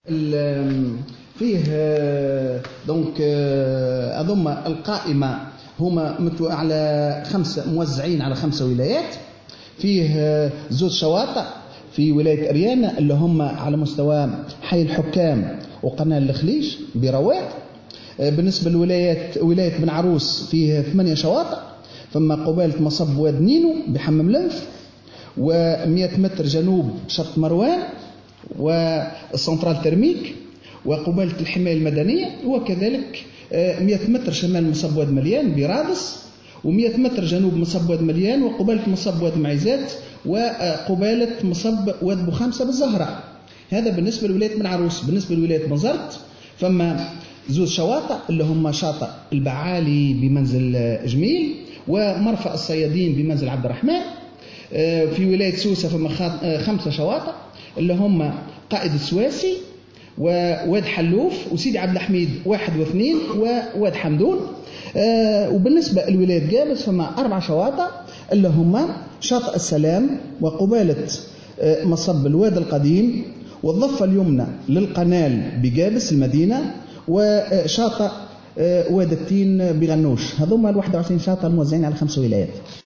فيه دونك هذوما القائمة هما على موزعين على 5 ولايات. فيه 2 شواطئ في ولاية أريان اللي هم على مستوى حي الحكام وقناة الخليج برواد. بالنسبة لولاية بن عروس فيه 8 شواطئ، ثم قبالة مصب واد نينو بحمم لنف، و100 متر جنوب شط مروان والسنترال ترميك وقبالة الحماية المدنية، وكذلك 100 متر شمال مصب واد مليان برادس، و100 متر جنوب مصب واد مليان وقبالة مصب واد معيزات وقبالة مصب واد بوخامسة بالزهرة. هذا بالنسبة لولاية بن عروس. بالنسبة لولاية بنزرت فما 2 شواطئ اللي هم شاطئ البعالي بمنزل جميل ومرفأ الصيادين بمنزل عبد الرحمن. في ولاية سوسة فما 5 شواطئ اللي هم قائد السواسي وواد حلوف وسيدي عبد الحميد 1 و2 وواد حمدون. وبالنسبة لولاية قابس فما 4 شواطئ اللي هم شاطئ السلام وقبالة مصب الواد القديم والضفة اليمنى للقنال بقابس المدينة وشاطئ واد التين بغنوش. هذوما 21 شاطئ موزعين على 5 ولايات.